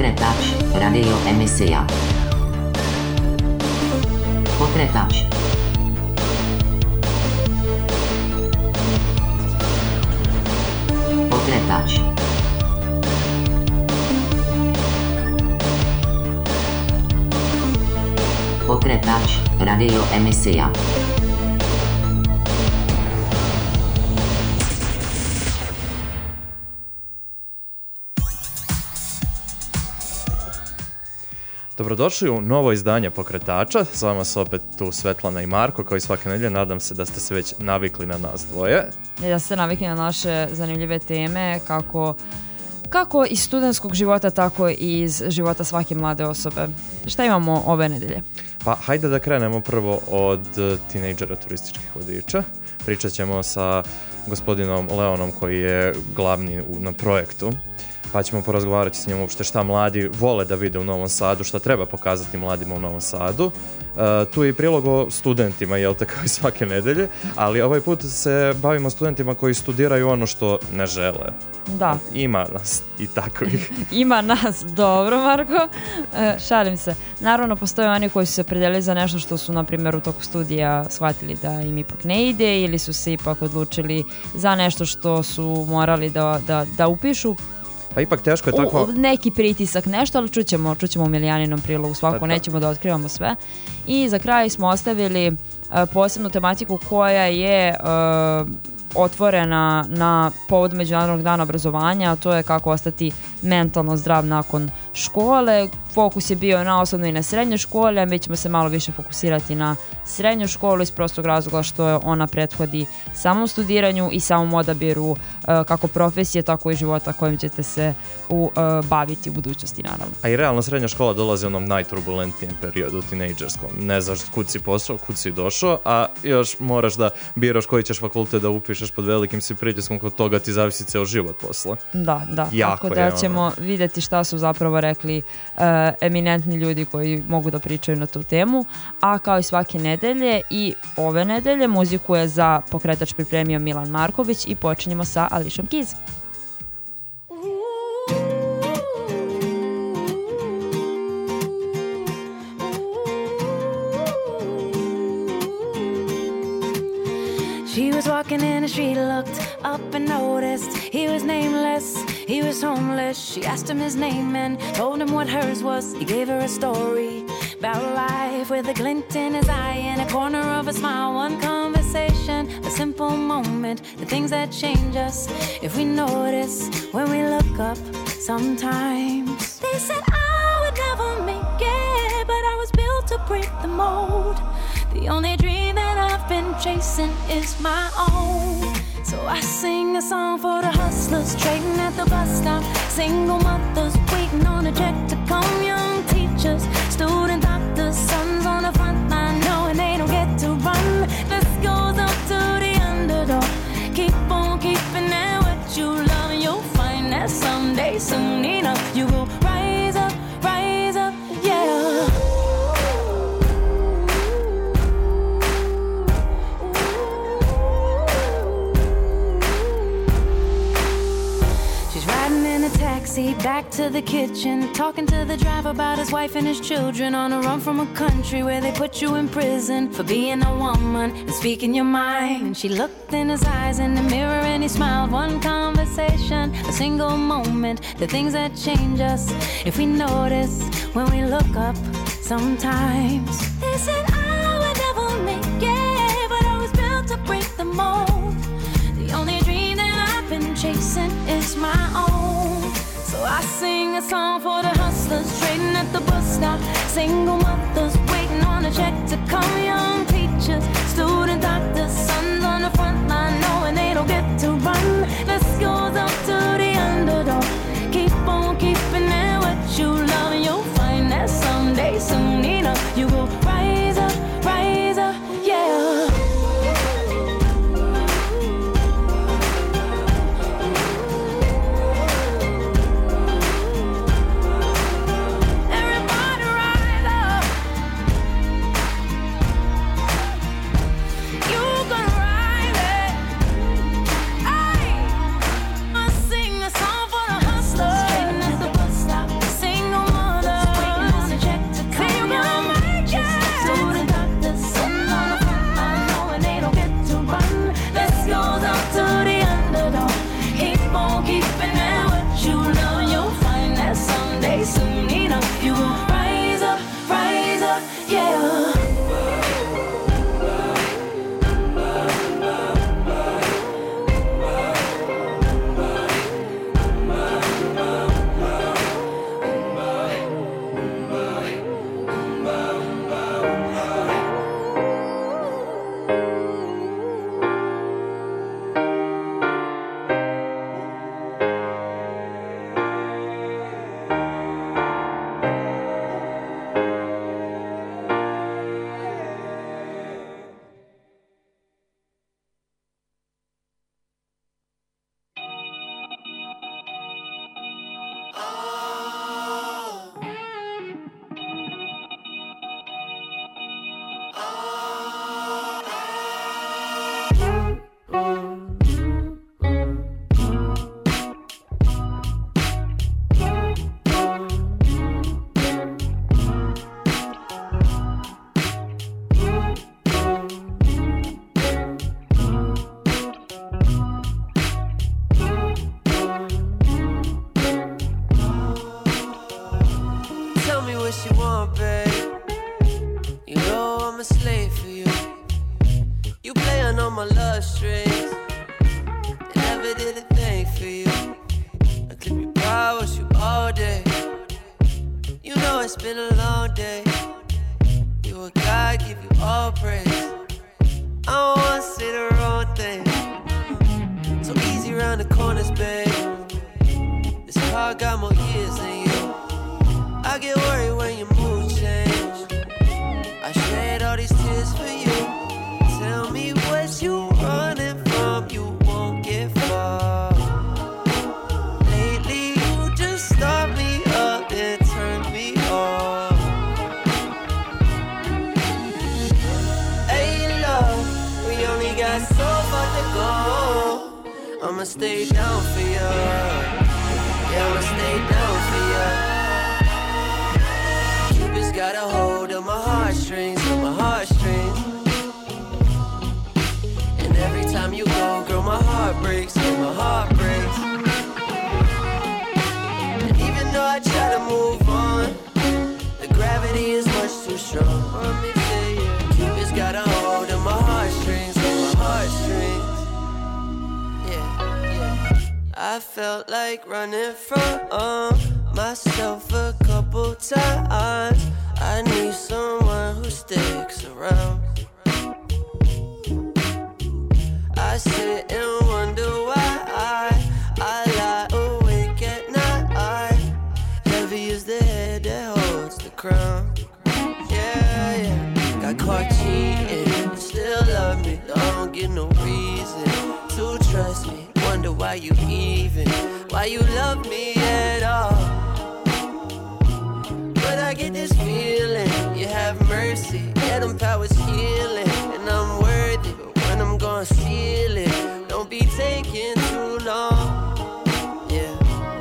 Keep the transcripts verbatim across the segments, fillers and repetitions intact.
Pokretač, radio emisija. Pokretač. Pokretač. Pokretač, radio emisija. Dobrodošli u novo izdanje Pokretača, s vama su opet tu Svetlana i Marko, kao i svake nedelje. Nadam se da ste se već navikli na nas dvoje. Da ste navikli na naše zanimljive teme, kako, kako iz studentskog života, tako i iz života svake mlade osobe. Šta imamo ove nedelje? Pa hajde da krenemo prvo od tinejdžera turističkih vodiča. Pričat ćemo sa gospodinom Leonom koji je glavni na projektu. Pa ćemo porazgovarati s njim uopšte šta mladi vole da vide u Novom Sadu, šta treba pokazati mladima u Novom Sadu. Uh, tu je i prilog o studentima, jel te, kao i svake nedelje, ali ovaj put se bavimo studentima koji studiraju ono što ne žele. Da. Ima nas i takvih. Ima nas, dobro Marko. E, šalim se. Naravno, postoje oni koji su se predelili za nešto što su, na primjer, u toku studija shvatili da im ipak ne ide, ili su se ipak odlučili za nešto što su morali da, da, da upišu. Pa ipak teško je tako... U, neki pritisak, nešto, ali čućemo, čućemo u Milijaninom prilogu svako, pa, nećemo da otkrivamo sve. I za kraj smo ostavili uh, posebnu tematiku koja je uh, otvorena na povod Međunarodnog dana obrazovanja, a to je kako ostati mentalno zdrav nakon škole. Fokus je bio na osnovnoj i na srednjoj školi, a mi ćemo se malo više fokusirati na srednju školu iz prostog razloga što je ona prethodi samom studiranju i samom odabiru uh, kako profesije, tako i života kojim ćete se u, uh, baviti u budućnosti, naravno. A i realno srednja škola dolazi u onom najturbulentnijem periodu tinejdžerskom. Ne znaš kud si pošao, kud si došao, a još moraš da biraš koji ćeš fakultet da upišeš, pod velikim si pritiskom, kod toga ti zavisi ceo život posle. Da, da. Jako tako da je, ćemo ono... vidjeti šta su zapravo rekli uh, eminentni ljudi koji mogu da pričaju na tu temu, a kao i svake nedelje i ove nedelje muziku je za Pokretač pripremio Milan Marković i počinjemo sa Alicia Keys. She was walking in and she looked up and noticed he was nameless, he was homeless. She asked him his name and told him what hers was. He gave her a story about life with a glint in his eye and a corner of a smile. One conversation, a simple moment, the things that change us if we notice when we look up sometimes. They said I would never make it, but I was built to break the mold. The only dream that I've been chasing is my own. So I sing a song for the hustlers trading at the bus stop, single mothers waiting on a check to come, young teachers, student doctors, sons on the front line knowing they don't get to run. This goes up to the underdog. Keep on keeping at what you love and you'll find that someday, soon enough, you will rise up, rise up, yeah. Taxi back to the kitchen, talking to the driver about his wife and his children, on a run from a country where they put you in prison for being a woman and speaking your mind. And she looked in his eyes in the mirror and he smiled. One conversation, a single moment, the things that change us if we notice when we look up sometimes. They said I would never make it, but I was built to break the mold. The only dream that I've been chasing is my own. So I sing a song for the hustlers trading at the bus stop, single mothers waiting on a check to come, young teachers, student doctors, sons on the front line knowing they don't get to run. This goes up to the underdog. Keep on keeping at what you love and you'll find that someday, soon enough, you will rise up, rise up, yeah. day soon enough. You gon' rise up, rise up, yeah. I'ma stay down for you. Yeah, I'ma stay down for you. Cupid's got a hold of my heartstrings, of my heartstrings. And every time you go, girl, my heart breaks, girl, my heart breaks. And even though I try to move on, the gravity is much too strong for me to say it. Cupid's got a hold of my heartstrings, of my heartstrings. I felt like running from myself a couple times. I need someone who sticks around. I sit and wonder why I, I lie awake at night. Heavy is the head that holds the crown. Yeah, yeah. Got caught cheating, still love me. Don't get no reason to trust me. Wonder why you even, why you love me at all. But I get this feeling, you have mercy, yeah, them powers healing. And I'm worthy, but when I'm gonna seal it, don't be taking too long. Yeah.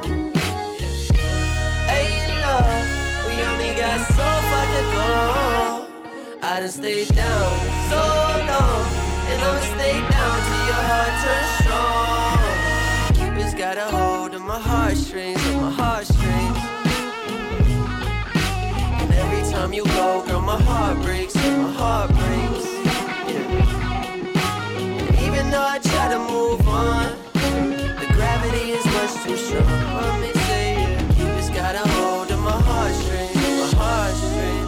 Hey love, we only got so far to go. I done stayed down so long, and I'ma stay down till your heart turns strong. Cupid's got a hold of my heartstrings, of my heartstrings. And every time you go, girl, my heart breaks, my heart breaks. Yeah. And even though I try to move on, the gravity is much too strong for me to say it. Cupid's got a hold of my heartstrings, my heartstrings.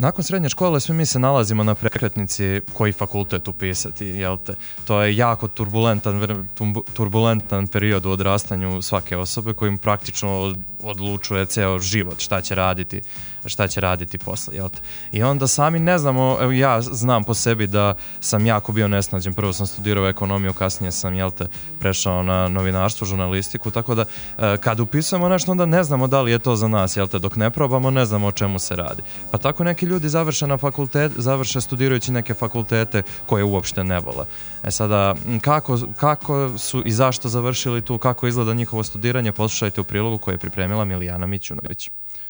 nakon srednje škole svi mi se nalazimo na prekretnici koji fakultet upisati, jel te? To je jako turbulentan, turbulentan period u odrastanju svake osobe kojim praktično odlučuje ceo život, šta će raditi, šta će raditi posle, jel te? I onda sami ne znamo, evo ja znam po sebi da sam jako bio nesnađen, prvo sam studirao ekonomiju, kasnije sam, jel te, prešao na novinarstvo, žurnalistiku, tako da kad upisujemo nešto onda ne znamo da li je to za nas, jel te, dok ne probamo ne znamo o čemu se radi. Pa tako neki ljudi završe na fakultet, završe studirajući neke fakultete koje uopšte ne vole. E sada, kako, kako su i zašto završili tu, kako izgleda njihovo studiranje, poslušajte u prilogu koje je pripremila Milijana Mićunović.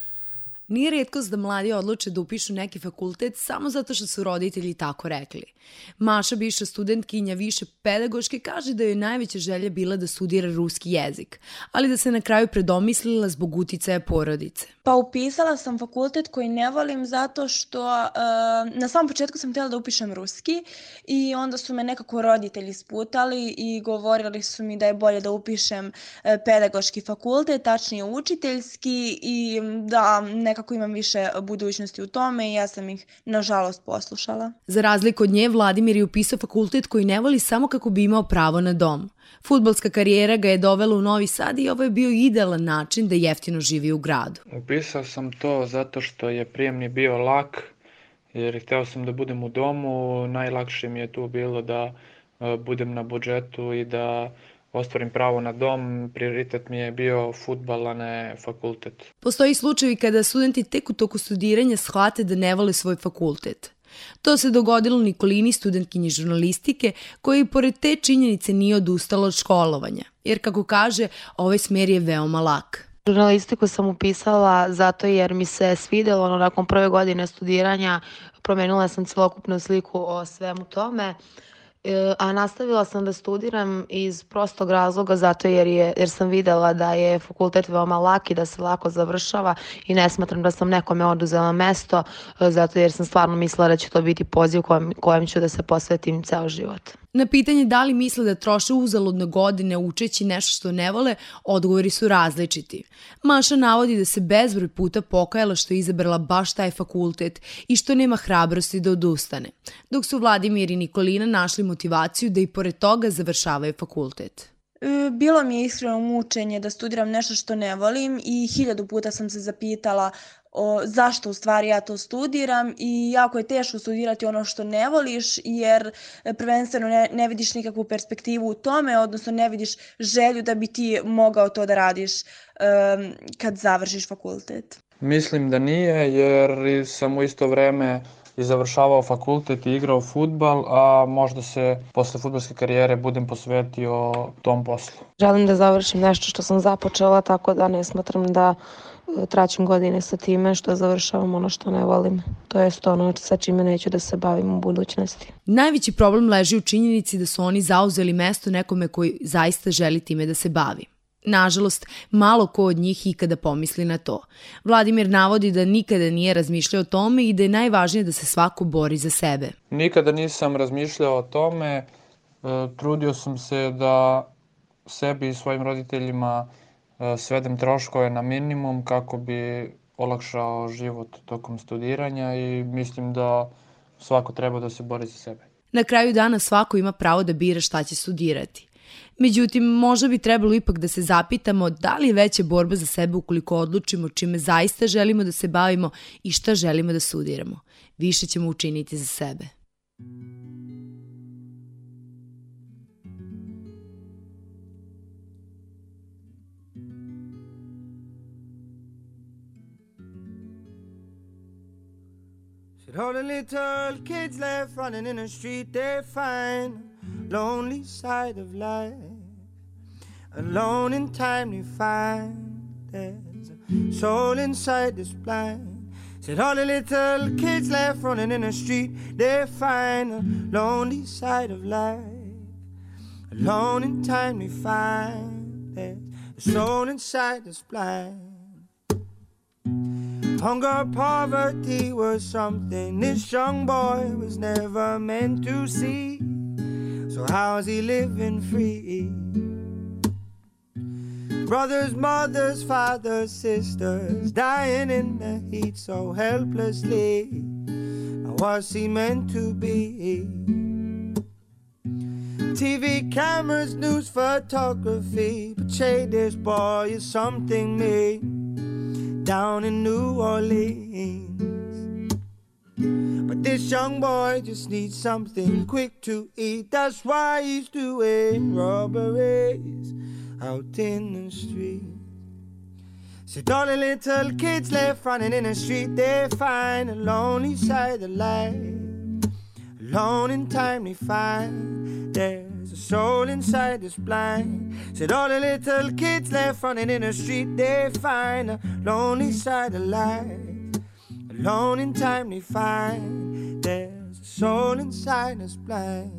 Nije rijetkost da mladi odluče da upišu neki fakultet samo zato što su roditelji tako rekli. Maša, bivša studentkinja više pedagoške, kaže da joj najveća želja bila da studira ruski jezik, ali da se na kraju predomislila zbog uticaja porodice. Pa upisala sam fakultet koji ne volim zato što uh, na samom početku sam htjela da upišem ruski i onda su me nekako roditelji sputali i govorili su mi da je bolje da upišem uh, pedagoški fakultet, tačnije učiteljski, i da nekako imam više budućnosti u tome i ja sam ih nažalost poslušala. Za razliku od nje, Vladimir je upisao fakultet koji ne voli samo kako bi imao pravo na dom. Fudbalska karijera ga je dovela u Novi Sad i ovo je bio idealan način da jeftino živi u gradu. Upisao sam to zato što je prijemni bio lak, jer hteo sam da budem u domu. Najlakše mi je tu bilo da budem na budžetu i da ostvarim pravo na dom. Prioritet mi je bio fudbal, a ne fakultet. Postoji slučajevi kada studenti tek u toku studiranja shvate da ne vole svoj fakultet. To se dogodilo Nikolini, studentkinji žurnalistike, koja i pored te činjenice nije odustala od školovanja, jer kako kaže, ovaj smer je veoma lak. Žurnalistiku sam upisala zato jer mi se svidelo, ono, nakon prve godine studiranja promenila sam celokupnu sliku o svemu tome, a nastavila sam da studiram iz prostog razloga zato jer, je, jer sam videla da je fakultet veoma lak i da se lako završava i ne smatram da sam nekome oduzela mesto, zato jer sam stvarno mislila da će to biti poziv kojem, kojem ću da se posvetim ceo život. Na pitanje da li misle da troše uzaludne godine učeći nešto što ne vole, odgovori su različiti. Maša navodi da se bezbroj puta pokajala što je izabrala baš taj fakultet i što nema hrabrosti da odustane, dok su Vladimir i Nikolina našli motivaciju da i pored toga završavaju fakultet. Bilo mi je iskreno mučenje da studiram nešto što ne volim i hiljadu puta sam se zapitala o zašto u stvari ja to studiram, i jako je teško studirati ono što ne voliš jer prvenstveno ne, ne vidiš nikakvu perspektivu u tome, odnosno ne vidiš želju da bi ti mogao to da radiš um, kad završiš fakultet. Mislim da nije, jer sam u isto vreme i završavao fakultet i igrao fudbal, a možda se posle fudbalske karijere budem posvetio tom poslu. Želim da završim nešto što sam započela, tako da ne smatram da traćim godine sa time što završavam ono što ne volim. To je ono sa čime neću da se bavim u budućnosti. Najveći problem leži u činjenici da su oni zauzeli mesto nekome koji zaista želi time da se bavi. Nažalost, malo ko od njih ikada pomisli na to. Vladimir navodi da nikada nije razmišljao o tome i da je najvažnije da se svako bori za sebe. Nikada nisam razmišljao o tome. Trudio sam se da sebi i svojim roditeljima svedem troškove na minimum kako bi olakšao život tokom studiranja i mislim da svako treba da se bori za sebe. Na kraju dana svako ima pravo da bira šta će studirati. Međutim, možda bi trebalo ipak da se zapitamo da li je veća borba za sebe ukoliko odlučimo čime zaista želimo da se bavimo i šta želimo da studiramo. Više ćemo učiniti za sebe. All the little kids left running in the street, they find lonely side of life. Alone in time they find there's a soul inside that's blind. Said all the little kids left running in the street, they find a lonely side of life. Alone in time they find there's a soul inside that's blind. Hunger, poverty was something this young boy was never meant to see. So how's he living free? Brothers, mothers, fathers, sisters, dying in the heat so helplessly. was he meant to be? T V cameras, news photography, portray this boy as something me down in New Orleans. But this young boy just needs something quick to eat. That's why he's doing robberies out in the street. Said all the little kids left running in the street, they find a lonely side of life. Alone in time they find there's a soul inside that's blind. Said all the little kids left running in the street, they find a lonely side of life. Alone in time they find there's a soul inside that's blind.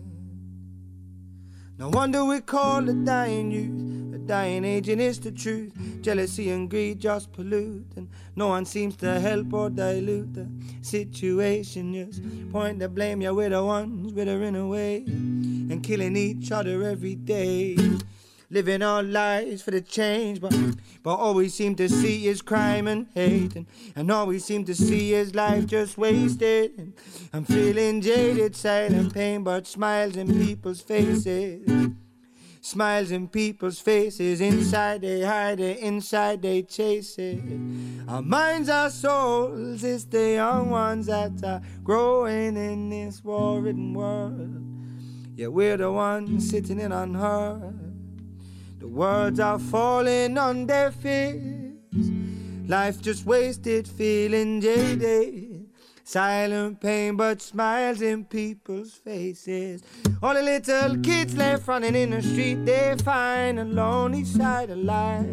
No wonder we call the dying youth a dying age, and it's the truth. Jealousy and greed just pollute, and no one seems to help or dilute the situation. Just point the blame, yeah, we're the ones withering away and killing each other every day. Living our lives for the change, but, but all we seem to see is crime and hate, and, and all we seem to see is life just wasted. And I'm feeling jaded, silent pain, but smiles in people's faces. Smiles in people's faces, inside they hide it, inside they chase it. Our minds, our souls, it's the young ones that are growing in this war-ridden world. Yeah, we're the ones sitting in unheard. The words are falling on their ears. Life just wasted, feeling jaded. Silent pain, but smiles in people's faces. All the little kids left running in the street, they find a lonely side of life.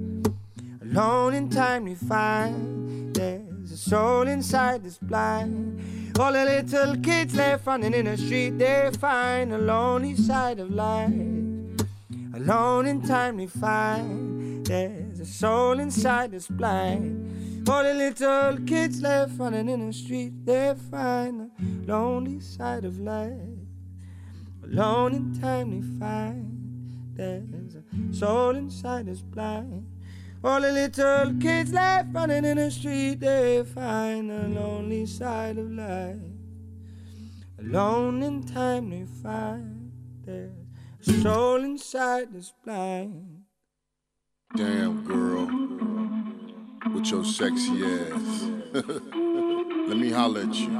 Alone in time they find there's a soul inside that's blind. All the little kids left running in the street, they find a lonely side of life. Alone in time they find there's a soul inside that's blind. All the little kids left running in the street, they find the lonely side of life. Alone in time they find there's a soul inside that's blind. All the little kids left running in the street, they find the lonely side of life. Alone in time they find there's a soul inside that's blind. Damn, girl, with your sexy ass. Let me holler at you.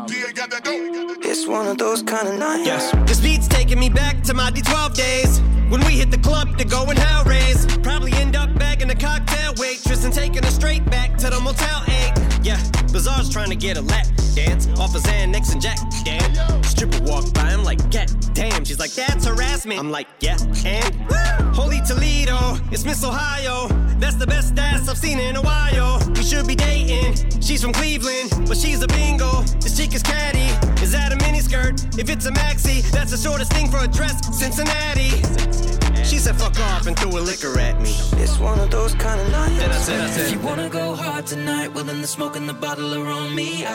It's one of those kind of nights. Yes, this beat's taking me back to my D twelve days, when we hit the club to go and hell raise. Probably end up bagging a cocktail waitress and taking her straight back to the Motel eight. Yeah, Bazaar's trying to get a lap dance off of Xanax and Jack. Damn, stripper walked by, I'm like, God damn. She's like, that's harassment. I'm like, yeah, and woo! Holy Toledo, it's Miss Ohio. That's the best ass I've seen in a while. We should be dating. She's from Cleveland, but she's a bingo. This chick is catty. Is that a miniskirt? If it's a maxi, that's the shortest thing for a dress. Cincinnati. She said fuck off and threw a liquor at me. It's one of those kind of nights. Then I said, I said, if you wanna go hard tonight, well then the smoke and the bottle are on me.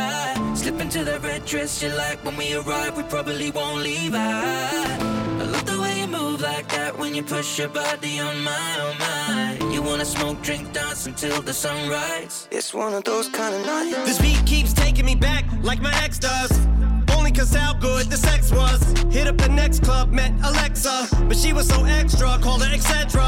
I slip into that red dress you like. When we arrive, we probably won't leave. I, I love the way you move like that when you push your body on my, on mine. You wanna smoke, drink, dance until the sunrise. It's one of those kind of nights. This beat keeps taking me back like my ex does. Only cause how good the sex was. Hit up the next club, met Alexa, but she was so extra, called her et cetera.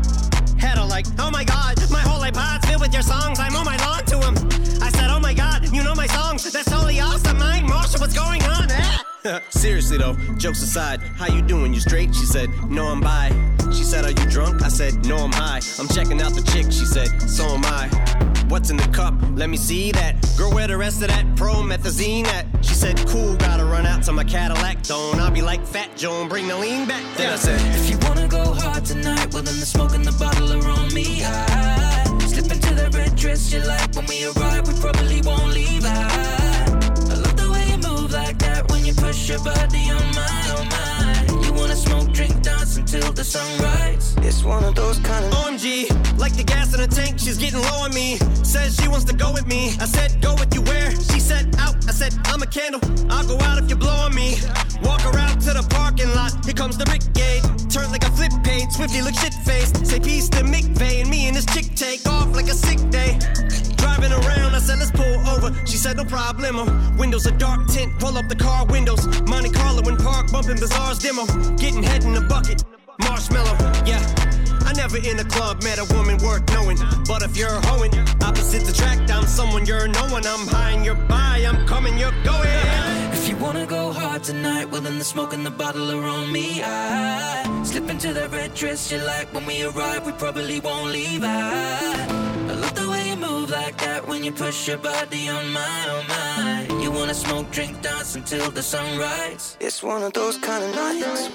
Had her like, oh my god, my whole iPod's filled with your songs, I mow my lawn to him. I said, oh my god, you know my songs, that's totally awesome, mine, Marsha, what's going on? Seriously though, jokes aside, how you doing, you straight? She said, no I'm bi. She said, are you drunk? I said, no I'm high. I'm checking out the chick, she said, so am I. What's in the cup? Let me see that. Girl, where the rest of that promethazine at? She said, cool, gotta run out to my Cadillac. Don't I'll be like Fat Joan, bring the lean back. Then I said, if you wanna go hard tonight, well then the smoke and the bottle are on me. I slip into that red dress you like. When we arrive, we probably won't leave. I, I love the way you move like that when you push your body on mine, on mine. You wanna smoke, drink, dance until the sunrise. It's one of those kind of O M G, like the gas in a tank, she's getting low on me. Says she wants to go with me. I said, go with you where? She said, out. I said, I'm a candle. I'll go out if you blow on me. Walk around to the parking lot. Here comes the brigade. Turn like a flip page. Swifty look shit-faced. Say peace to McVeigh. And me and this chick take off like a sick day. Driving around, I said, let's pull over. She said, no problemo. Windows are dark tint, pull up the car windows. Monte Carlo in park, bumping Bazaar's demo. Getting head in a bucket, marshmallow, yeah. I never in a club met a woman worth knowing. But if you're hoeing, opposite the track, I'm someone you're knowing. I'm high and you're by, I'm coming, you're going. If you wanna go hard tonight, well then the smoke and the bottle are on me. I slip into that red dress you like. When we arrive, we probably won't leave. I, I love the way you move like that when you push your body on my, on my. You wanna smoke, drink, dance until the sunrise. It's one of those kind of nights.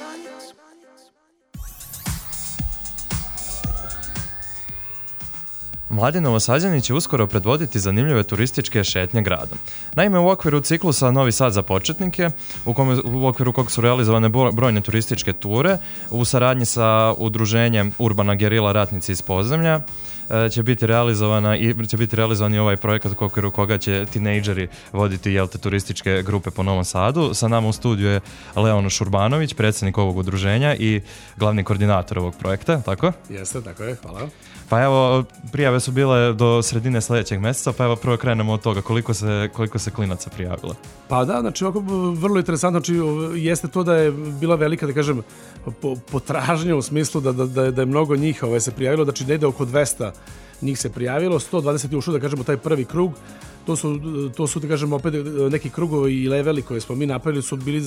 Mladi Novosađani će uskoro predvoditi zanimljive turističke šetnje gradom. Naime, u okviru ciklusa Novi Sad za početnike, u, kome, u okviru kog su realizovane brojne turističke ture, u saradnji sa udruženjem Urbana gerila Ratnici iz podzemlja, će biti realizovana i će biti realizovan i ovaj projekat u okviru koga će tinejdžeri voditi jel te turističke grupe po Novom Sadu. Sa nama u studiju je Leon Šurbanović, predsjednik ovog udruženja i glavni koordinator ovog projekta, tako? Jeste, tako je, hvala. Pa evo, prijave su bile do sredine sljedećeg mjeseca, pa evo prvo krenemo od toga koliko se, koliko se klinaca prijavilo. Pa da, znači ovako vrlo interesantno, znači jeste to da je bila velika, da kažem, potražnja u smislu da, da, da je mnogo njih ovaj, se prijavilo, znači da ide oko dvesta njih se prijavilo, sto dvadeset je ušlo, da kažemo, taj prvi krug. To su, to su da kažemo, opet neki krugovi i leveli koje smo mi napravili su bili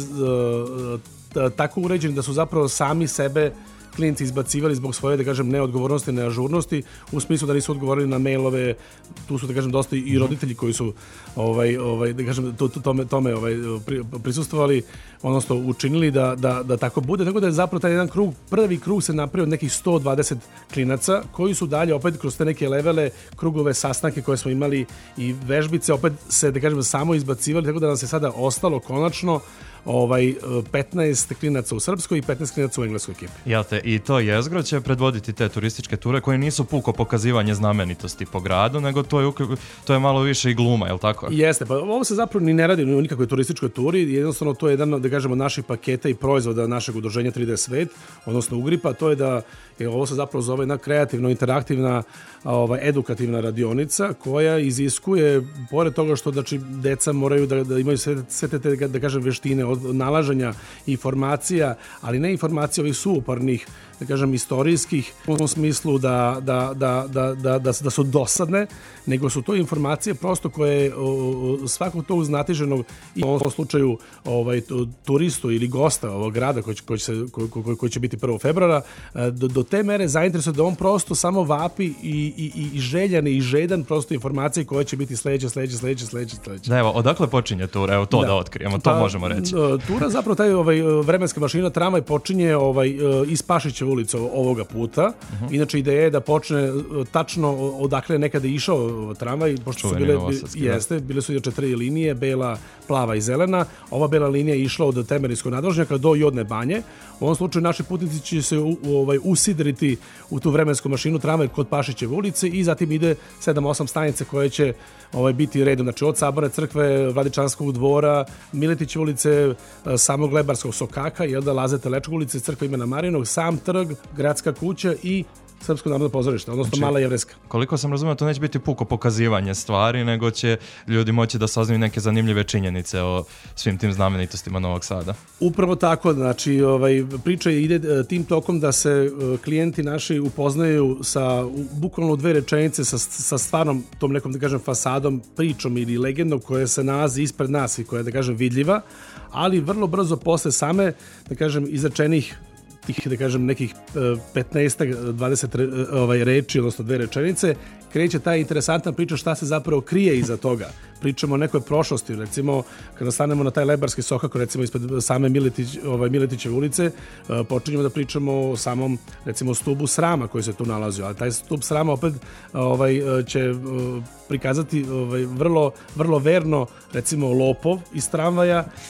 uh, tako uređeni da su zapravo sami sebe klijenti izbacivali zbog svoje, da kažem, neodgovornosti, neažurnosti, u smislu da nisu odgovorili na mailove. Tu su, da kažem, dosta i roditelji koji su ovaj, ovaj, da kažem, to, tome, tome ovaj, prisustvovali, odnosno učinili da, da, da tako bude. Tako da je zapravo taj jedan krug, prvi krug se napravio od nekih sto dvadeset klinaca koji su dalje opet kroz te neke levele, krugove, sastanke koje smo imali i vežbice, opet se, da kažem, samo izbacivali, tako da nam se sada ostalo konačno ovaj petnaest klinaca u srpskoj i petnaest klinaca u engleskoj ekipi. Jel te, i to jezgro će predvoditi te turističke ture koje nisu puko pokazivanje znamenitosti po gradu, nego to je, to je malo više i gluma, jel tako? Jeste, pa ovo se zapravo ni ne radi u nikakvoj turističkoj turi, jednostavno to je jedan, da kažemo, naših paketa i proizvoda našeg udruženja tri D Svet, odnosno Ugripa, to je da je ovo se zapravo zove jedna kreativno, interaktivna, ovaj, edukativna radionica koja iziskuje, pored toga što znači, deca moraju da, da imaju sve, sve te, da kažem, veštine od nalaženja informacija, ali ne informacija ovih suupornih, da kažem, istorijskih, u tom smislu da, da, da, da, da, da, da su dosadne, nego su to informacije prosto koje o, svakog tog znatiženog, i u ovom slučaju ovaj, turistu ili gosta ovog grada koji će, koji će, koji, koji će biti prvog februara, do, do te mere zainteresuje da on prosto samo vapi i, i, i željan i žedan prosto informacije koje će biti sledeće, sledeće, sledeće, sledeće, sledeće. Da, evo, odakle počinje tura? Evo, to da, da otkrijemo, to pa, možemo reći. Tura, zapravo, taj ovaj, vremenska mašina, tramvaj počinje ovaj, iz Pašićeve ulice ovoga puta. Uh-huh. Inače, ideja je da počne tačno odakle je nekada išao tramvaj, pošto su bile, jeste, bile su inače tri linije, bela, plava i zelena. Ova bela linija je išla od Temerijskog nadvožnjaka do Jodne banje. U ovom slučaju naši putnici će se u, ovaj, usidriti u tu vremensku mašinu tramvaj kod Pašićeve ulice i zatim ide sedam osam stanice koje će ovaj, biti redom. Znači od Saborne crkve, Vladičanskog dvora, Miletićeve ulice, samog Lebarskog sokaka, jel da, Lazete Lečkog ulice, crkva Imena Marinovog, sam trg, Gradska kuća i Srpsko narodno pozorište, odnosno znači, Mala Jevrejska. Koliko sam razumio, to neće biti puko pokazivanje stvari, nego će ljudi moći da saznaju neke zanimljive činjenice o svim tim znamenitostima Novog Sada. Upravo tako, znači ovaj, priča ide tim tokom da se klijenti naši upoznaju sa bukvalno dve rečenice sa, sa stvarnom tom nekom, da kažem, fasadom, pričom ili legendom koja se nalazi ispred nas i koja je, da kažem, vidljiva, ali vrlo brzo posle same, da kažem, izrečenih tih, da kažem, nekih petnaest dvadeset ovaj, reči, odnosno dve rečenice, kreće ta interesantna priča šta se zapravo krije iza toga. Pričamo o nekoj prošlosti, recimo, kada stanemo na taj Lebarski sokak, recimo ispred same Miletić, ovaj, Miletićeve ulice, počinjemo da pričamo o samom, recimo, stubu srama koji se tu nalazio, ali taj stub srama opet ovaj, će prikazati ovaj, vrlo, vrlo verno, recimo, lopov iz tramvaja i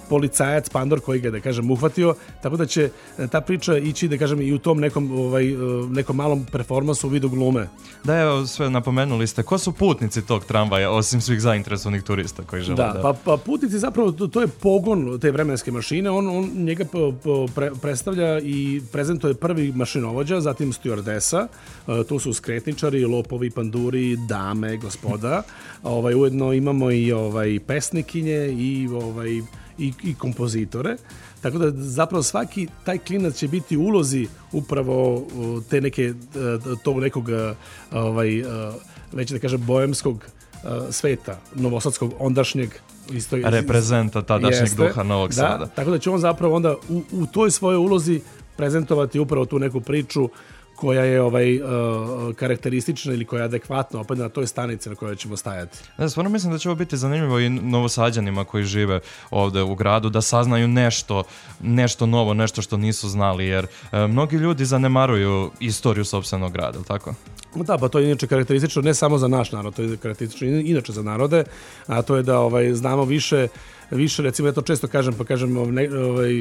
policajac Pandor koji ga, da kažem, uhvatio, tako da će ta priča ići, da kažem, i u tom nekom, ovaj, nekom malom performansu u vidu glume. Da, evo, sve napomenuli ste, ko su putnici tog tramvaja, osim svih zainteresovanih turista koji žele da... Da, pa, pa putnici zapravo, to, to je pogon te vremenske mašine, on, on njega pre, predstavlja i prezentuje prvi mašinovođa, zatim stewardesa, tu su skretničari, lopovi, panduri, dame, gospoda, ovaj, ujedno imamo i ovaj, pesnikinje i, ovaj, i, i kompozitore. Tako da zapravo svaki taj klinac će biti u ulozi upravo te neke, tog nekog ovaj, već da kažem boemskog sveta, novosadskog ondašnjeg isto, reprezenta tadašnjeg jeste, duha Novog da, Sada. Tako da će on zapravo onda u, u toj svojoj ulozi prezentovati upravo tu neku priču koja je ovaj uh, karakteristična ili koja je adekvatna opet na toj stanici na kojoj ćemo stajati. Da, stvarno mislim da će ovo biti zanimljivo i novosađanima koji žive ovde u gradu da saznaju nešto, nešto novo, nešto što nisu znali, jer uh, mnogi ljudi zanemaruju istoriju sopstvenog grada, tako? Da, pa to je inače karakteristično ne samo za naš narod, to je karakteristično inače za narode, a to je da ovaj, znamo više više, recimo, ja to često kažem, pa kažem, ovaj,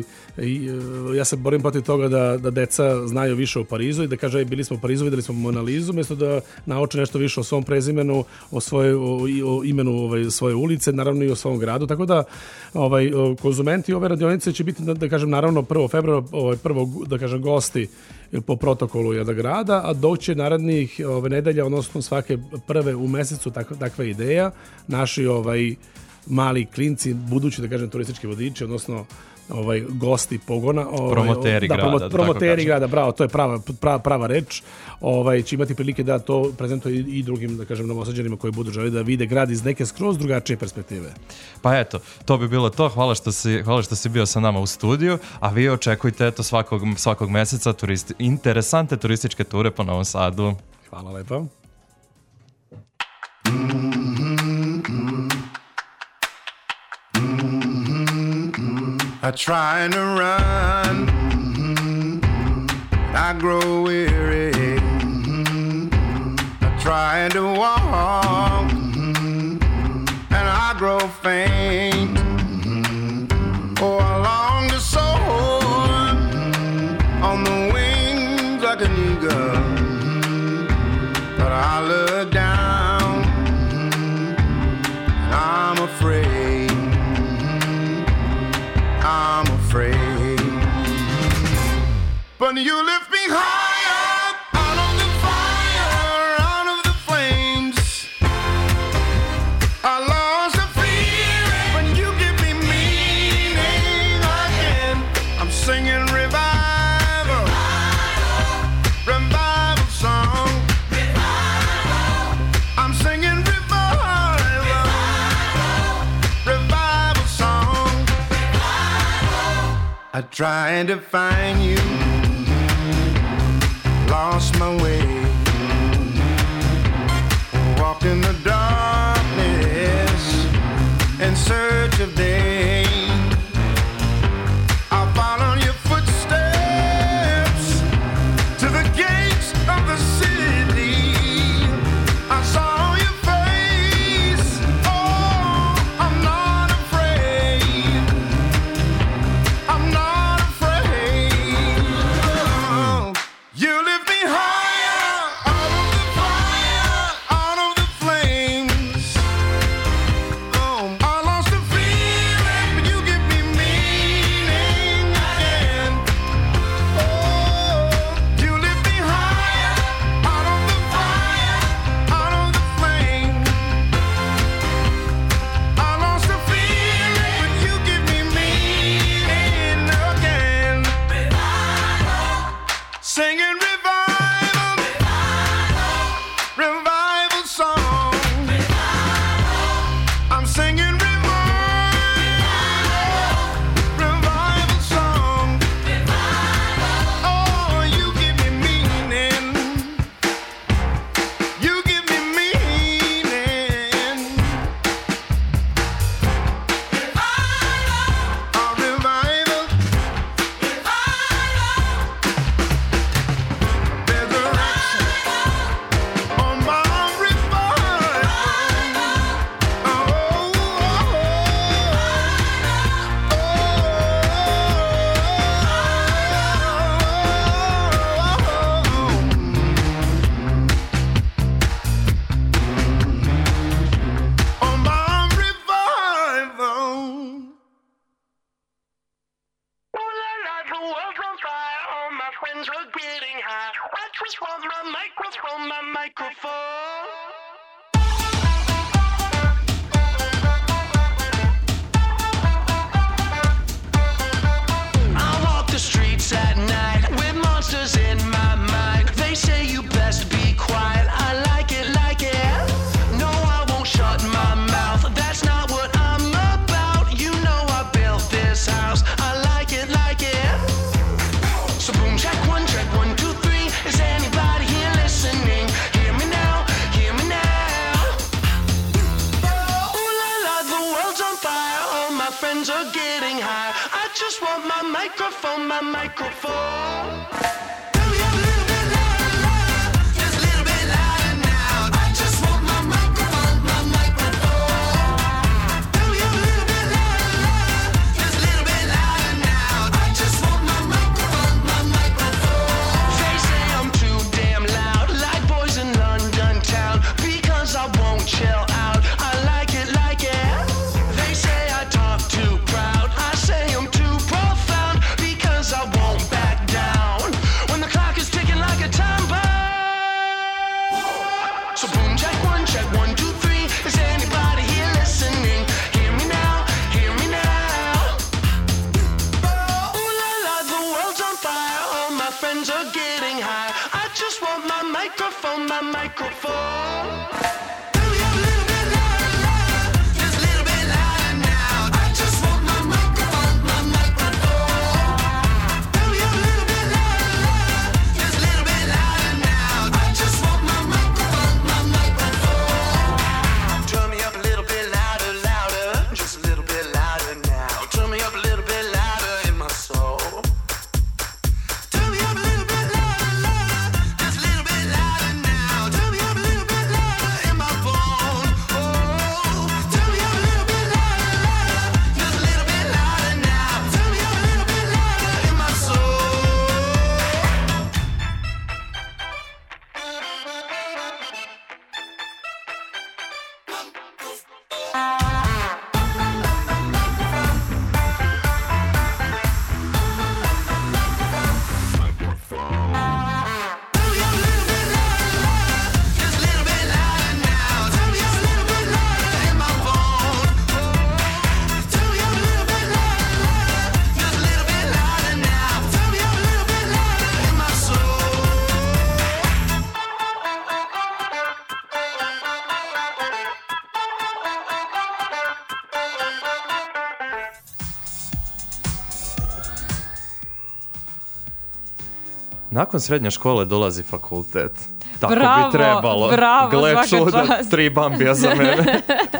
ja se borim protiv toga da, da deca znaju više o Parizu i da kaže, bili smo u Parizu, videli smo Mona Lizu, mjesto da nauče nešto više o svom prezimenu, o, svoje, o, o imenu ovaj, svoje ulice, naravno i o svom gradu, tako da ovaj, konzumenti ove radionice će biti, da, da kažem, naravno prvo februara, ovaj, prvo, da kažem, gosti po protokolu Jada grada, a doće narednih ove nedelja, odnosno svake prve u mesecu takva, takva ideja, naši ovaj, mali klinci, budući, da kažem, turistički vodiči, odnosno ovaj, gosti pogona. Ovaj, promoteri da, grada. Promoteri grada, bravo, to je prava, prava, prava reč. Ovaj, će imati prilike da to prezentuje i, i drugim, da kažem, novosađanima koji budu želi da vide grad iz neke skroz drugačije perspektive. Pa eto, to bi bilo to. Hvala što si, hvala što si bio sa nama u studiju, a vi očekujte eto svakog, svakog meseca turisti, interesante turističke ture po Novom Sadu. Hvala lepo. I try to run, I grow weary. I try to walk, and I grow faint. Oh, I long to soar on the wings like an eagle, but I look down, and I'm afraid. I'm afraid, but you lift me higher out of the fire, out of the flames. I lost the fear when you give me meaning again. I'm singing revival, revival song. I'm singing revival, revival song. I tried to find you, lost my way, walked in the darkness in search of day. I followed your footsteps to the gates of the city. I saw your face, oh, I'm not afraid. I'm not you lift me higher my microphone, my microphone. I walk the streets at night with monsters in my mind. They say you best be quiet. I like it, like it. No, I won't shut my mouth. That's not what I'm about. You know I built this house. I like it, like it. So boom, check one, check one, two, three. Is anybody here listening? Hear me now, hear me now. Ooh la la, the world's on fire. All my friends are getting high. I just want my microphone, my microphone. Chill out, I like it, like it. They say I talk too proud. I say I'm too profound because I won't back down when the clock is ticking like a time bomb. So boom, check one, check one, two, three. Is anybody here listening? Hear me now, hear me now. Ooh la la, the world's on fire. All my friends are getting high. I just want my microphone, my microphone. Nakon srednje škole dolazi fakultet. Tako bravo, bi trebalo. Bravo, Gle čuda, čast. tri bambija za mene.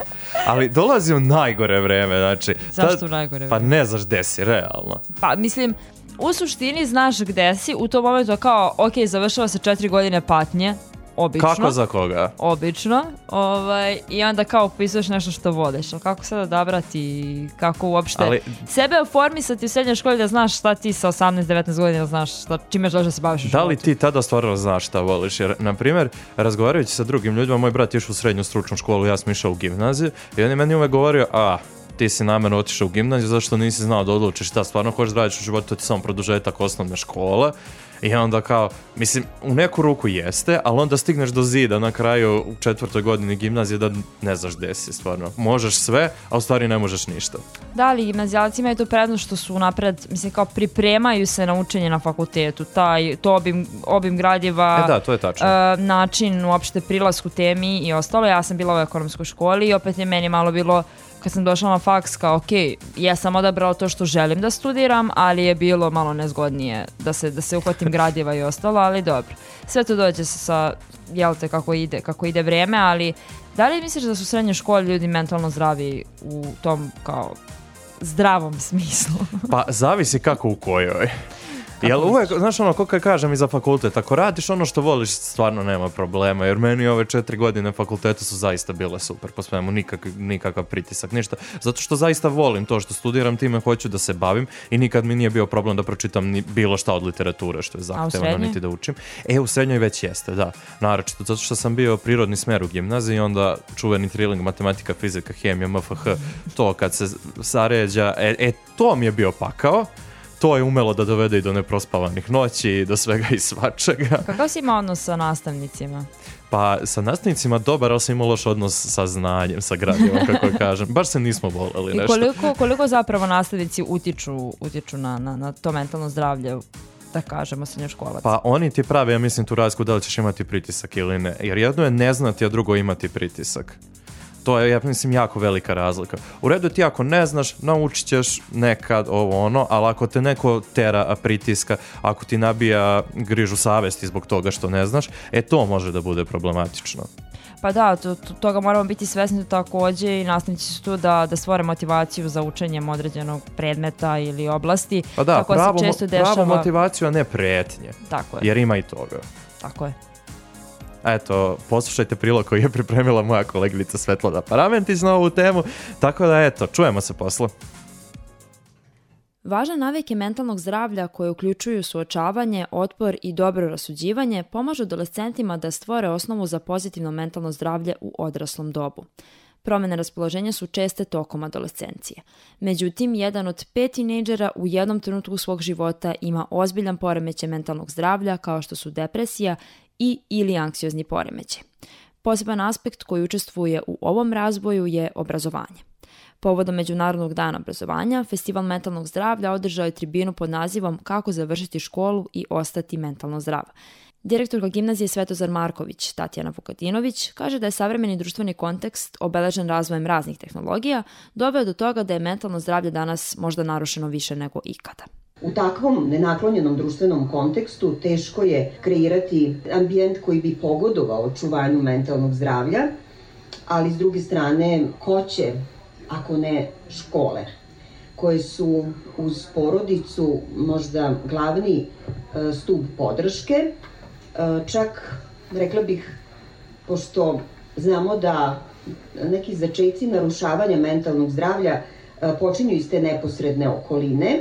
Ali dolazi u najgore vreme. Znači, Zašto tad, u najgore Pa vreme? ne znaš gde si, realno. Pa mislim, u suštini znaš gde si, u tom momentu kao, ok, završava se četiri godine patnje, obično. Kako za koga? Obično. Ovaj, I onda kao upisuješ nešto što voliš. Ali kako sad odabrati, kako uopšte Ali- sebe oformisati u srednjoj školi da znaš šta ti sa osamnaest devetnaest godina da znaš šta, čime želiš da se baviš u Da li životu. ti tada stvarno znaš šta voliš? Jer, na primjer, razgovarajući sa drugim ljudima, moj brat je išao u srednju stručnu školu, ja sam išao u gimnaziju i on je meni uvek govorio, a, ti si namjerno otišao u gimnaziju zašto nisi znao da odlučiš šta stvarno hoćeš da radiš u životu, to ti samo produžetak osnovne škole. I onda kao, mislim, u neku ruku jeste, ali onda stigneš do zida na kraju u četvrtoj godini gimnazije da ne znaš gde si stvarno. Možeš sve, a u stvari ne možeš ništa. Da, ali gimnazijalci imaju to prednost što su napred, mislim, kao pripremaju se na učenje na fakultetu, taj, to obim, obim gradiva, E da, to je tačno. e, način uopšte prilasku temi i ostalo. Ja sam bila u ekonomskoj školi i opet je meni malo bilo, kad sam došla na faks, kao ok, ja sam odabrala to što želim da studiram, ali je bilo malo nezgodnije da se, da se uhvatim gradiva i ostalo, ali dobro. Sve to dođe sa, sa jel te, kako ide, kako ide vreme, ali da li misliš da su u srednjoj školi ljudi mentalno zdravi u tom kao zdravom smislu? Pa zavisi kako u kojoj. Jel uvek, znaš ono, kako kažem i za fakultet, ako radiš ono što voliš, stvarno nema problema, jer meni ove četiri godine fakulteta su zaista bile super, po svemu, nikak, nikakav pritisak, ništa, zato što zaista volim to što studiram, time hoću da se bavim i nikad mi nije bio problem da pročitam ni bilo šta od literature, što je zahtevano srednjoj? niti da učim. E, u srednjoj već jeste, da, naročito, zato što sam bio prirodni smer u gimnaziji, onda čuveni triling, matematika, fizika, hemija, M F H, to kad se saređa, e, e to mi je bio pakao. to je umelo da dovede i do neprospavanih noći i do svega i svačega. Kakav si ima odnos sa nastavnicima? Pa sa nastavnicima dobar, ali sam imao loš odnos sa znanjem, sa gradivom, kako kažem. Baš se nismo voleli nešto. I koliko, koliko zapravo nastavnici utiču, utiču na, na, na to mentalno zdravlje, da kažemo, srednjoškolaca? Pa oni ti prave, ja mislim, tu razliku da li ćeš imati pritisak ili ne. Jer jedno je ne znati, a drugo imati pritisak. To je, ja mislim, jako velika razlika. U redu ti ako ne znaš, naučit ćeš nekad ovo ono, ali ako te neko tera pritiska, ako ti nabija grižu savesti zbog toga što ne znaš, e to može da bude problematično. Pa da, to, to, toga moramo biti svesni takođe i nastavnici su tu da, da stvore motivaciju za učenjem određenog predmeta ili oblasti. Pa da, kako pravo, se često dešava... pravo motivaciju, a ne pretnje. Tako je. Jer ima i toga. Tako je. Eto, poslušajte prilog koji je pripremila moja koleginica Svetlana Paramentić na ovu temu, tako da eto, čujemo se posle. Važne navike mentalnog zdravlja koje uključuju suočavanje, otpor i dobro rasuđivanje pomažu adolescentima da stvore osnovu za pozitivno mentalno zdravlje u odraslom dobu. Promene raspoloženja su česte tokom adolescencije. Međutim, jedan od pet tinejdžera u jednom trenutku svog života ima ozbiljan poremećaj mentalnog zdravlja kao što su depresija i ili anksiozni poremećaj. Poseban aspekt koji učestvuje u ovom razvoju je obrazovanje. Povodom Međunarodnog dana obrazovanja, Festival mentalnog zdravlja održao je tribinu pod nazivom Kako završiti školu i ostati mentalno zdrav. Direktorka gimnazije Svetozar Marković, Tatjana Vukadinović, kaže da je savremeni društveni kontekst, obeležen razvojem raznih tehnologija, doveo do toga da je mentalno zdravlje danas možda narušeno više nego ikada. U takvom nenaklonjenom društvenom kontekstu teško je kreirati ambijent koji bi pogodovao očuvanju mentalnog zdravlja, ali s druge strane ko će, ako ne škole, koje su uz porodicu možda glavni stub podrške, čak rekla bih, pošto znamo da neki začeci narušavanja mentalnog zdravlja počinju iz te neposredne okoline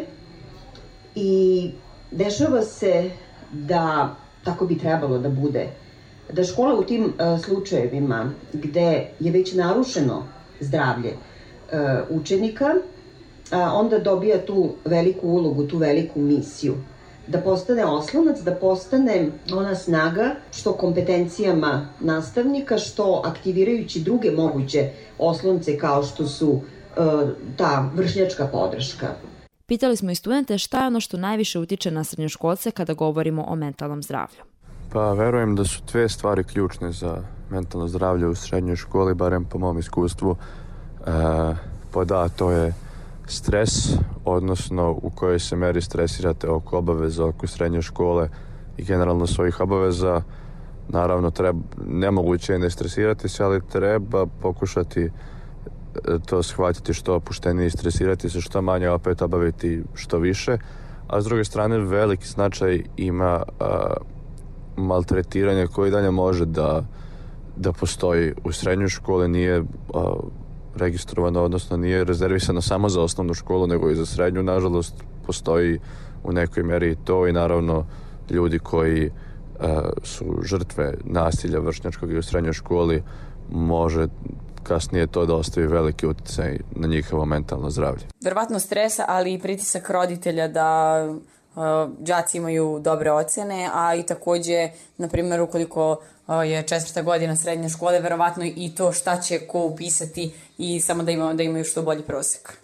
i dešava se da, tako bi trebalo da bude, da škola u tim slučajevima gde je već narušeno zdravlje učenika, onda dobija tu veliku ulogu, tu veliku misiju. Da postane oslonac, da postane ona snaga što kompetencijama nastavnika, što aktivirajući druge moguće oslonce kao što su uh, ta vršnjačka podrška. Pitali smo i studente šta je ono što najviše utiče na srednjoškolce kada govorimo o mentalnom zdravlju. Pa verujem da su dve stvari ključne za mentalno zdravlje u srednjoj školi, barem po mom iskustvu. E, pa da, to je stres, odnosno u kojoj se meri stresirate oko obaveza, oko srednje škole i generalno svojih obaveza. Naravno, treba, nemoguće je ne stresirati se, ali treba pokušati to shvatiti što opuštenije i stresirati se što manje, a opet obaviti što više. A s druge strane, veliki značaj ima a, maltretiranje koje dalje može da, da postoji u srednjoj školi, nije a, registrovano, odnosno nije rezervisano samo za osnovnu školu, nego i za srednju. Nažalost, postoji u nekoj meri to i naravno ljudi koji uh, su žrtve nasilja vršnjačkog i u srednjoj školi može kasnije to da ostavi veliki utjecaj na njihovo mentalno zdravlje. Verovatno stresa, ali i pritisak roditelja da uh, đaci imaju dobre ocene, a i takođe, na primjer, ukoliko je četvrta godina srednje škole, verovatno i to šta će ko upisati i samo da, ima, da imaju što bolji prosek.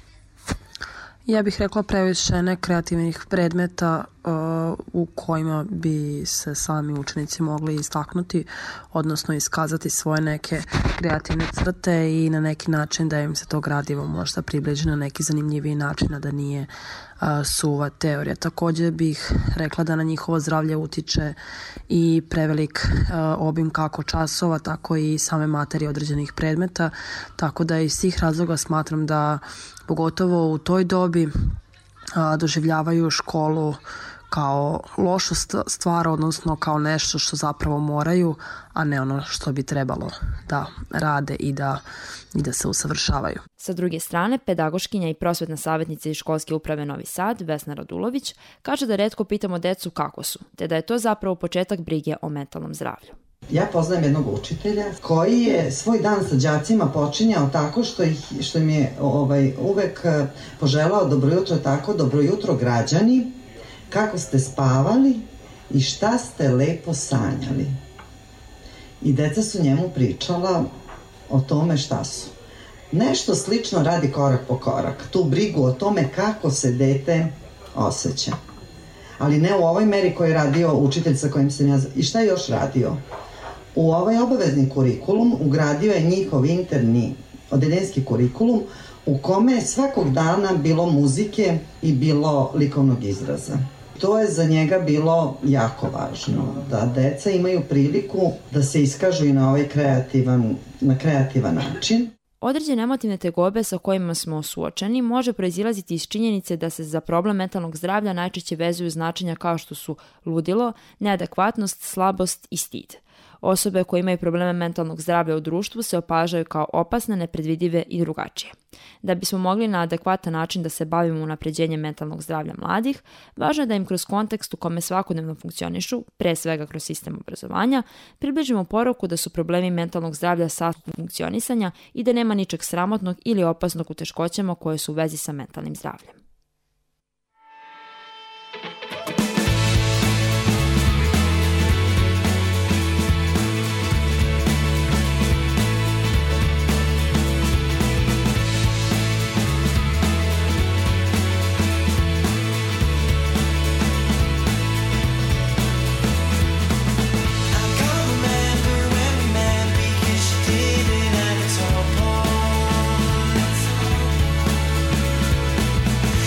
Ja bih rekla previše nekreativnih predmeta uh, u kojima bi se sami učenici mogli istaknuti, odnosno iskazati svoje neke kreativne crte i na neki način da im se to gradivo možda približi na neki zanimljiviji način, a da nije uh, suva teorija. Također bih rekla da na njihovo zdravlje utiče i prevelik uh, obim kako časova, tako i same materije određenih predmeta, tako da iz svih razloga smatram da pogotovo u toj dobi a, doživljavaju školu kao lošu stvar, odnosno kao nešto što zapravo moraju, a ne ono što bi trebalo da rade i da, i da se usavršavaju. Sa druge strane, pedagoškinja i prosvetna savjetnica iz školske uprave Novi Sad, Vesna Radulović, kaže da retko pitamo decu kako su, te da je to zapravo početak brige o mentalnom zdravlju. Ja poznajem jednog učitelja koji je svoj dan sa đacima počinjao tako što, ih, što im je ovaj, uvek poželao dobro jutro, tako dobro jutro građani, kako ste spavali i šta ste lepo sanjali. I deca su njemu pričala o tome šta su. Nešto slično radi korak po korak, tu brigu o tome kako se dete osjeća. Ali ne u ovoj meri koji je radio učitelj sa kojim sam ja... I šta je još radio? U ovaj obavezni kurikulum ugradio je njihov interni odeljenski kurikulum u kome je svakog dana bilo muzike i bilo likovnog izraza. To je za njega bilo jako važno, da deca imaju priliku da se iskažu i na ovaj kreativan, na kreativan način. Određene emotivne tegobe sa kojima smo suočeni može proizilaziti iz činjenice da se za problem mentalnog zdravlja najčešće vezuju značenja kao što su ludilo, neadekvatnost, slabost i stid. Osobe koje imaju probleme mentalnog zdravlja u društvu se opažaju kao opasne, nepredvidive i drugačije. Da bismo mogli na adekvatan način da se bavimo unapređenjem mentalnog zdravlja mladih, važno je da im kroz kontekst u kome svakodnevno funkcionišu, pre svega kroz sistem obrazovanja, približimo poruku da su problemi mentalnog zdravlja sastavni funkcionisanja i da nema ničeg sramotnog ili opasnog u teškoćama koje su u vezi sa mentalnim zdravljem. Didn't have a tall point.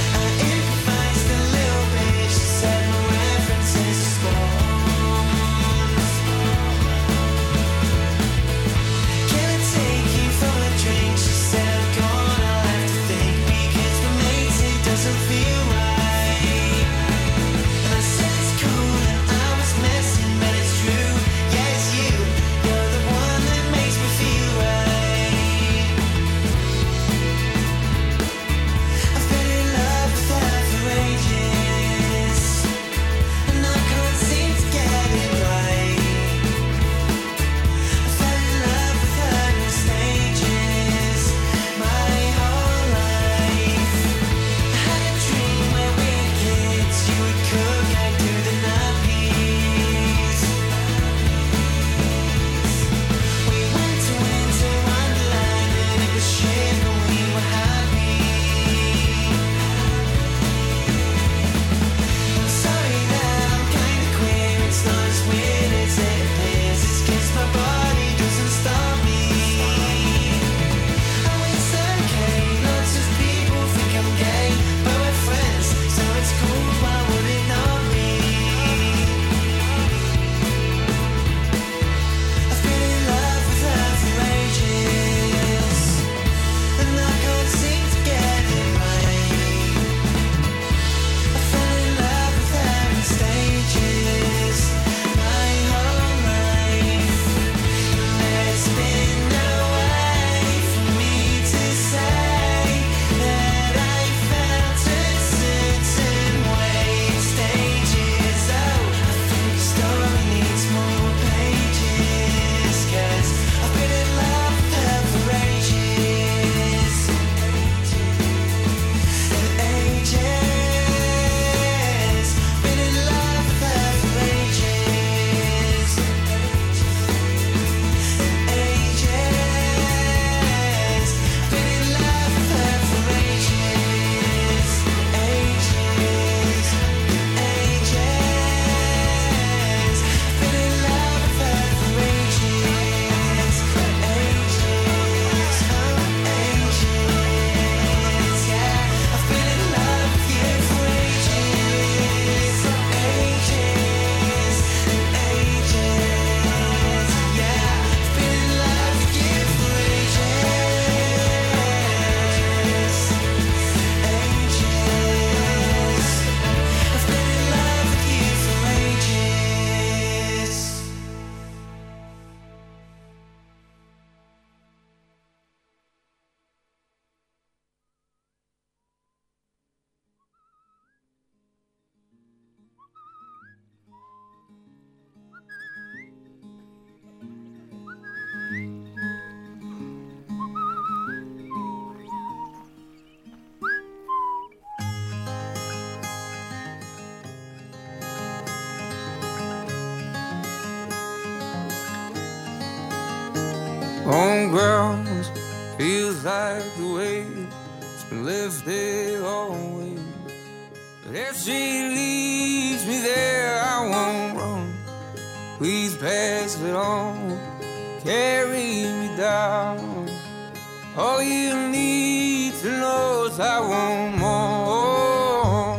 on grounds. Feels like the weight's been lifted always. But if she leaves me there, I won't run. Please pass it on, carry me down. All you need to know is I want more,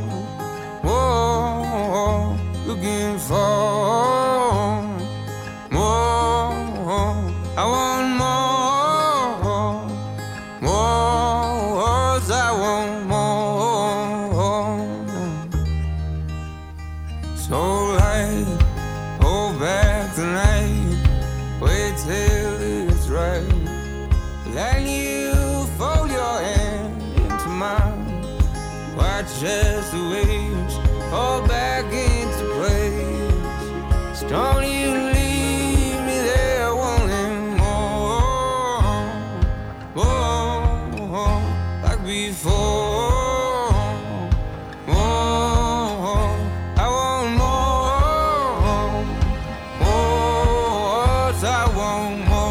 more, looking for more. I want more, more, I want more. So light, hold back the night, wait till it's right. Then you fold your hand into mine. Watch as the waves fall back into place. So don't you leave me there wanting more, more, like before. More, I want more, more, I want more.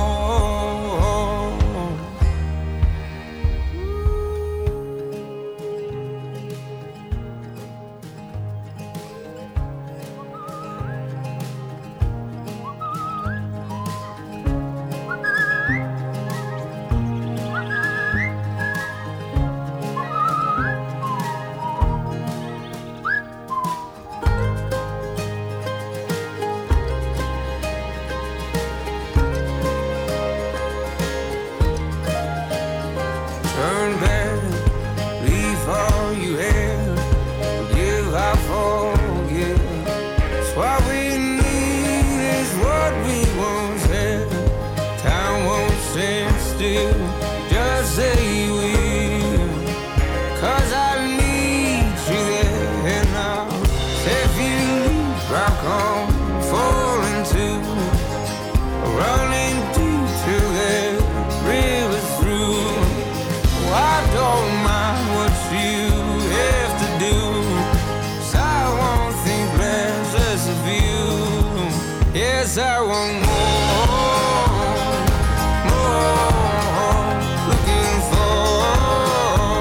Turn back, leave all you had, forgive, I forgive. It's what we need, is what we once had. Time won't stand still, just say you will. Cause I need you there now. If you lose, I'll come falling too, running deep till that river's through. I don't mind what you have to do, 'cause I won't think less of you. Yes, I want more, more, looking for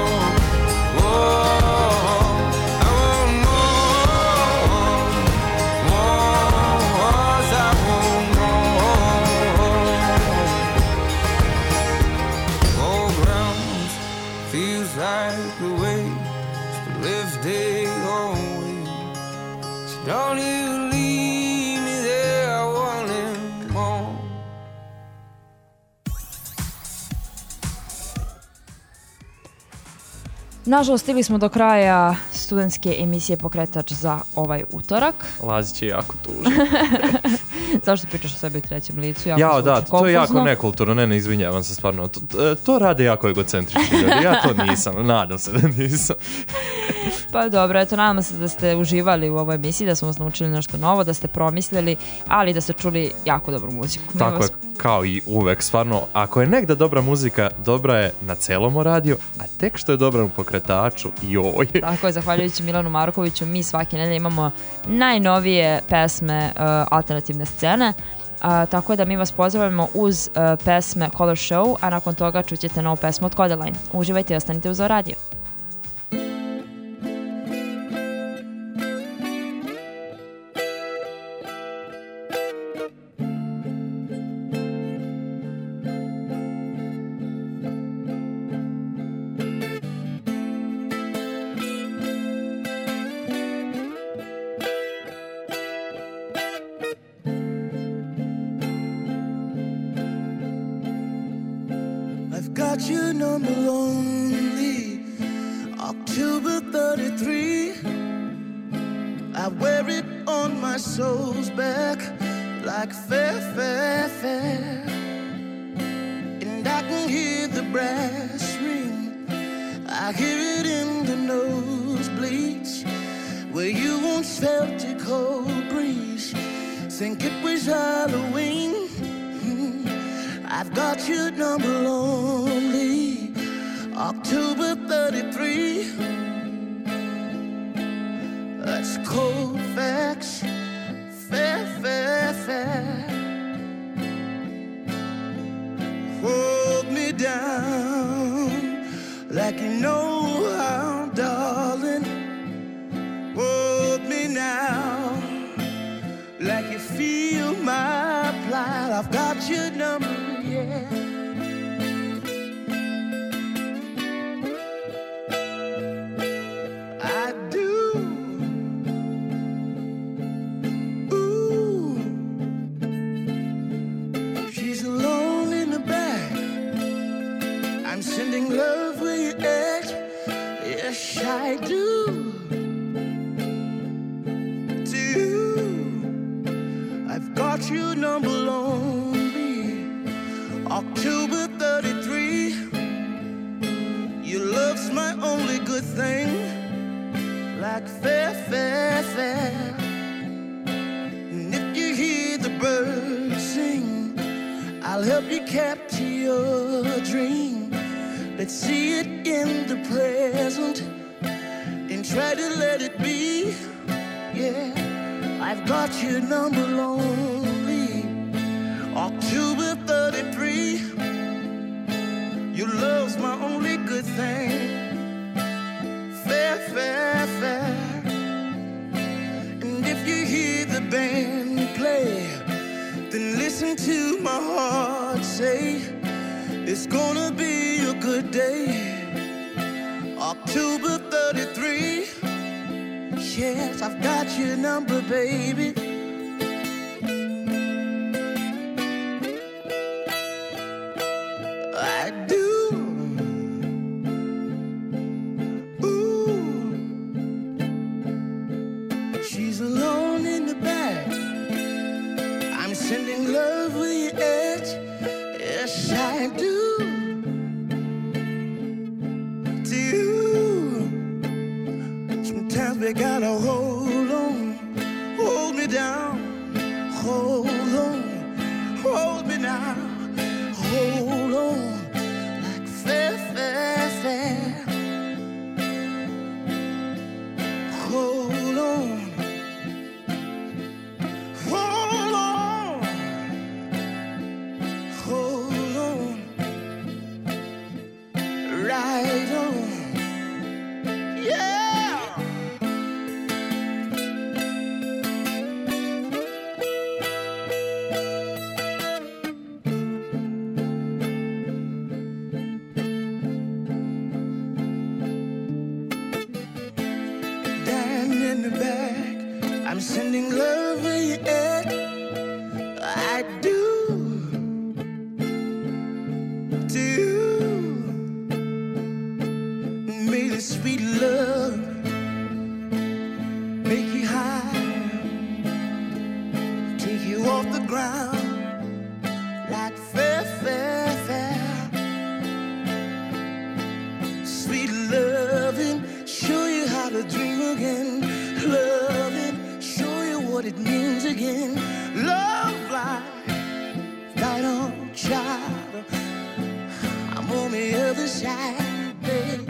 more. I want more, more, I want more. More grounds, feels like the weight's been lifted always. So don't you leave me there, I want it more. Nažalost, stigli smo do kraja studentske emisije Pokretač za ovaj utorak. Lazić je jako tužan. Zašto pričaš o sebi u trećem licu? Jako Jao, zvuči da, to je konfuzno. jako nekulturno, ne, ne, izvinjavam se stvarno. To, to rade jako egocentrični ljudi, ja to nisam, nadam se da nisam. Pa dobro, eto, nadam se da ste uživali u ovoj emisiji, da smo vas naučili nešto novo, da ste promislili, ali da ste čuli jako dobru muziku. Mi Tako vas... je, kao i uvek, stvarno, ako je negde dobra muzika, dobra je na celom radiju, a tek što je dobra u Pokretaču, joj. Tako je, zahvaljujući Milanu Markoviću, mi svake nedelje imamo najnovije pesme uh, alternativne scene. Uh, tako da mi vas pozdravljamo uz uh, pesme Color Show, a nakon toga čućete novu pesmu od Kodaline. Uživajte i ostanite uz radio. I've got your number lonely, October thirty-three. I wear it on my soul's back like fair, fair, fair. And I can hear the brass ring, I hear it in the nosebleeds, where you once felt a cold breeze, think it was Halloween. I've got your number lonely, October thirty-three. That's cold facts, fair, fair, fair. down like you know how, darling. Hold me now like you feel my plight. I've got your number, yeah. I do. Ooh, she's alone in the back. I'm sending love where you at. Yes, I do. To you, I've got your number lonely. October thirty-three. Your love's my only good thing. Like fair, fair, fair. And if you hear the birds sing, I'll help you capture your dream. Let's see it in the present and try to let it be. Yeah, I've got your number lonely. October thirty-three. Your love's my only good thing. Fair, fair, fair. And if you hear the band play, then listen to my heart say, it's gonna be a good day. October thirty-three. Yes, I've got your number, baby. I do. Ooh, she's alone in the back. I'm sending love where you at. Yes, I do. To you, sometimes we gotta hold on, hold me down, hold on, hold me now, hold on, like fair, fair, fair. Hold on, hold on, hold on, right on, yeah. Down in the back, I'm sending love where you at. I do. To you, may the sweet love make you high, take you off the ground like fair, fair, fair. Sweet loving, show you how to dream again. Loving, show you what it means again. Love life, right on, child. I'm on the other side, baby.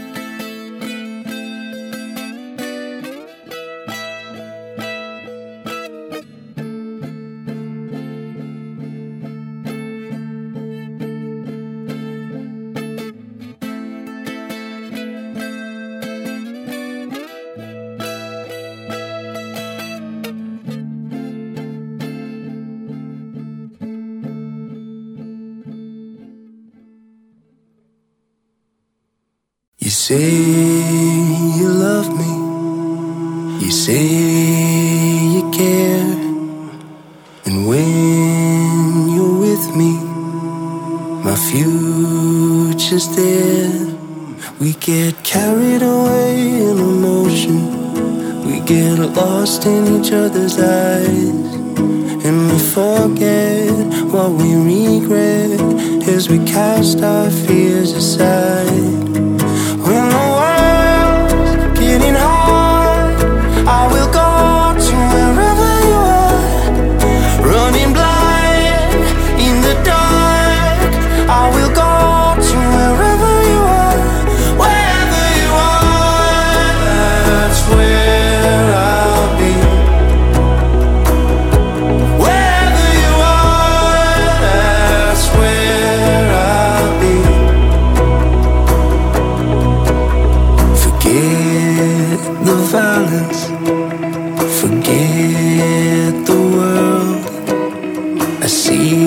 You say you love me, you say you care, and when you're with me, my future's there. We get carried away in emotion, we get lost in each other's eyes, and we forget what we regret as we cast our fears aside. When the world's getting hard, I will go to wherever you are. Running blind in the dark, I will go to wherever you are. Wherever you are, that's where I'll be. Wherever you are, that's where I'll be.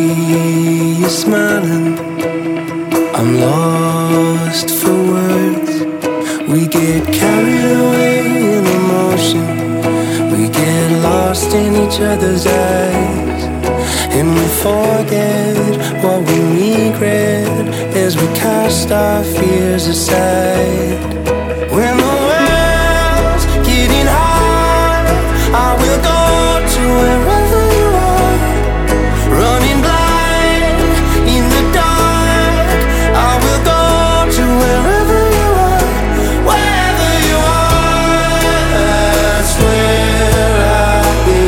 you smiling, I'm lost for words. We get carried away in emotion, we get lost in each other's eyes, and we forget what we regret as we cast our fears aside. When the world's getting hard, I will go to wherever you are, running blind in the dark. I will go to wherever you are, wherever you are, that's where I'll be.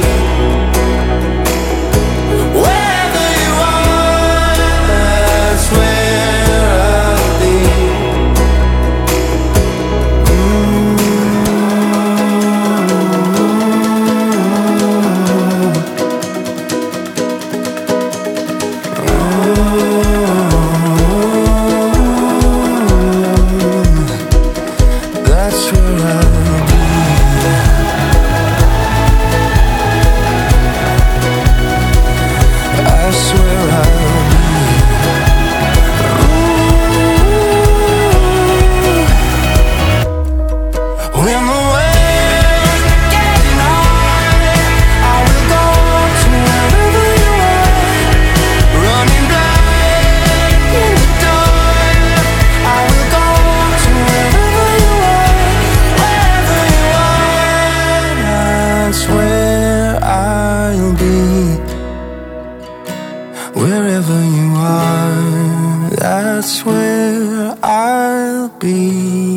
Wherever you are, that's where I'll be. That's where I'll be. I swear I'll be. When the world's getting hard, I will go to wherever you are, running blind in the dark. I will go to wherever you are, wherever you are, that's where I'll be. Wherever you are, that's where I'll be.